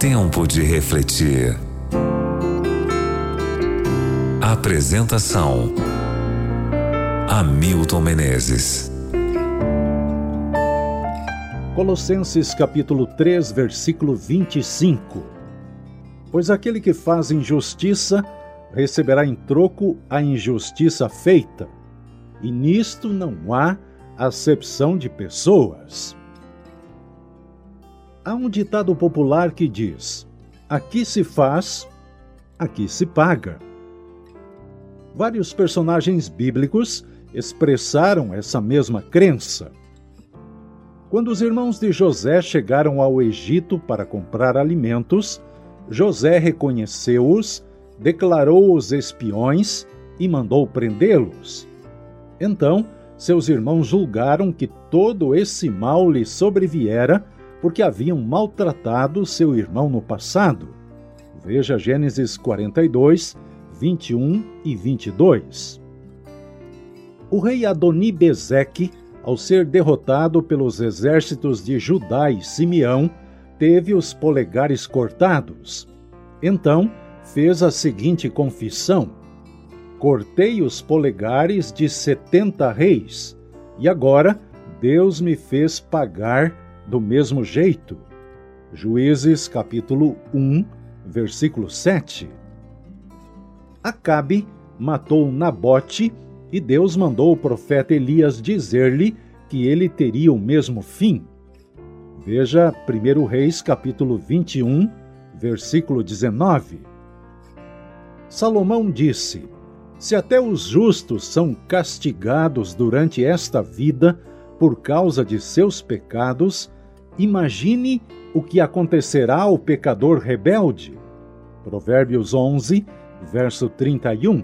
Tempo de refletir. Apresentação: Hamilton Menezes. Colossenses capítulo 3, versículo 25. Pois aquele que faz injustiça receberá em troco a injustiça feita, e nisto não há acepção de pessoas. Há um ditado popular que diz: aqui se faz, aqui se paga. Vários personagens bíblicos expressaram essa mesma crença. Quando os irmãos de José chegaram ao Egito para comprar alimentos, José reconheceu-os, declarou-os espiões e mandou prendê-los. Então, seus irmãos julgaram que todo esse mal lhe sobreviera porque haviam maltratado seu irmão no passado. Veja Gênesis 42, 21 e 22. O rei Adoni-Bezeque, ao ser derrotado pelos exércitos de Judá e Simeão, teve os polegares cortados. Então, fez a seguinte confissão: cortei os polegares de 70 reis, e agora Deus me fez pagar do mesmo jeito. Juízes capítulo 1, versículo 7. Acabe matou Nabote, e Deus mandou o profeta Elias dizer-lhe que ele teria o mesmo fim. Veja 1 Reis capítulo 21, versículo 19. Salomão disse: se até os justos são castigados durante esta vida por causa de seus pecados, imagine o que acontecerá ao pecador rebelde. Provérbios 11, verso 31.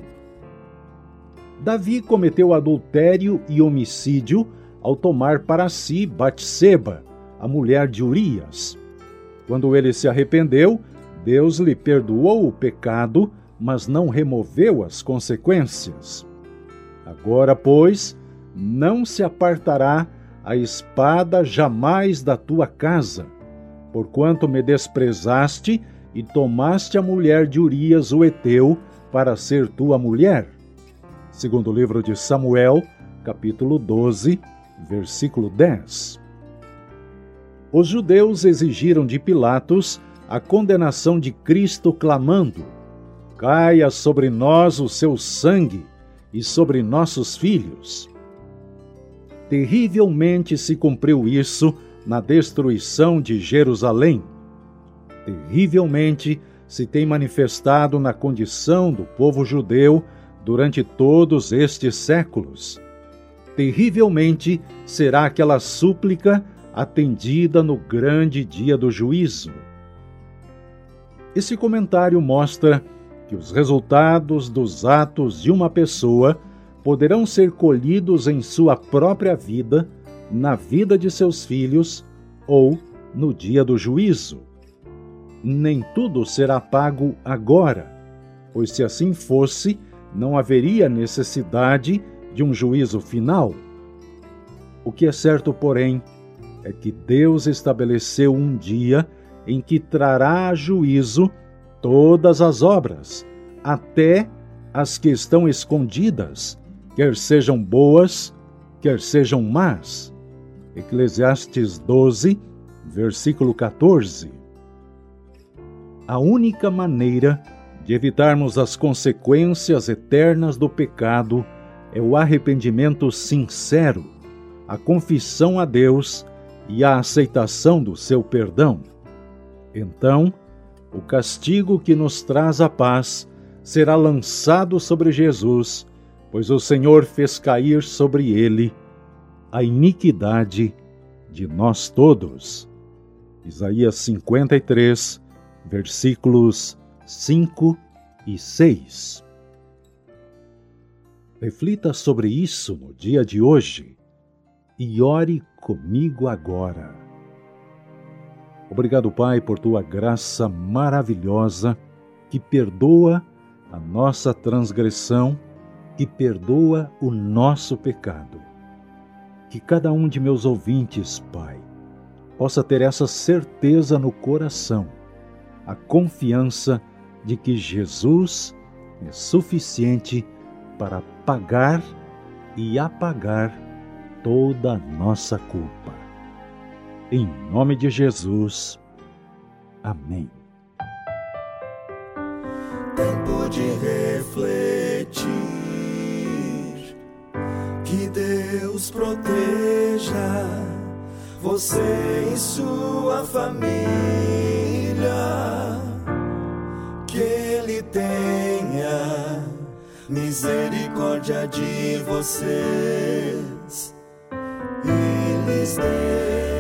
Davi cometeu adultério e homicídio ao tomar para si Batseba, a mulher de Urias. Quando ele se arrependeu, Deus lhe perdoou o pecado, mas não removeu as consequências. Agora, pois, não se apartará a espada jamais da tua casa, porquanto me desprezaste e tomaste a mulher de Urias o Heteu para ser tua mulher. Segundo o livro de Samuel, capítulo 12, versículo 10. Os judeus exigiram de Pilatos a condenação de Cristo, clamando: caia sobre nós o seu sangue e sobre nossos filhos. Terrivelmente se cumpriu isso na destruição de Jerusalém. Terrivelmente se tem manifestado na condição do povo judeu durante todos estes séculos. Terrivelmente será aquela súplica atendida no grande dia do juízo. Esse comentário mostra que os resultados dos atos de uma pessoa poderão ser colhidos em sua própria vida, na vida de seus filhos ou no dia do juízo. Nem tudo será pago agora, pois se assim fosse, não haveria necessidade de um juízo final. O que é certo, porém, é que Deus estabeleceu um dia em que trará a juízo todas as obras, até as que estão escondidas, quer sejam boas, quer sejam más. Eclesiastes 12, versículo 14. A única maneira de evitarmos as consequências eternas do pecado é o arrependimento sincero, a confissão a Deus e a aceitação do seu perdão. Então, o castigo que nos traz a paz será lançado sobre Jesus, pois o Senhor fez cair sobre ele a iniquidade de nós todos. Isaías 53, versículos 5 e 6. Reflita sobre isso no dia de hoje e ore comigo agora. Obrigado, Pai, por tua graça maravilhosa que perdoa a nossa transgressão, que perdoa o nosso pecado. Que cada um de meus ouvintes, Pai, possa ter essa certeza no coração a confiança de que Jesus é suficiente para pagar e apagar toda a nossa culpa. Em nome de Jesus. Amém. Tempo de refletir, que Deus proteja você e sua família, que Ele tenha misericórdia de vocês e lhes dê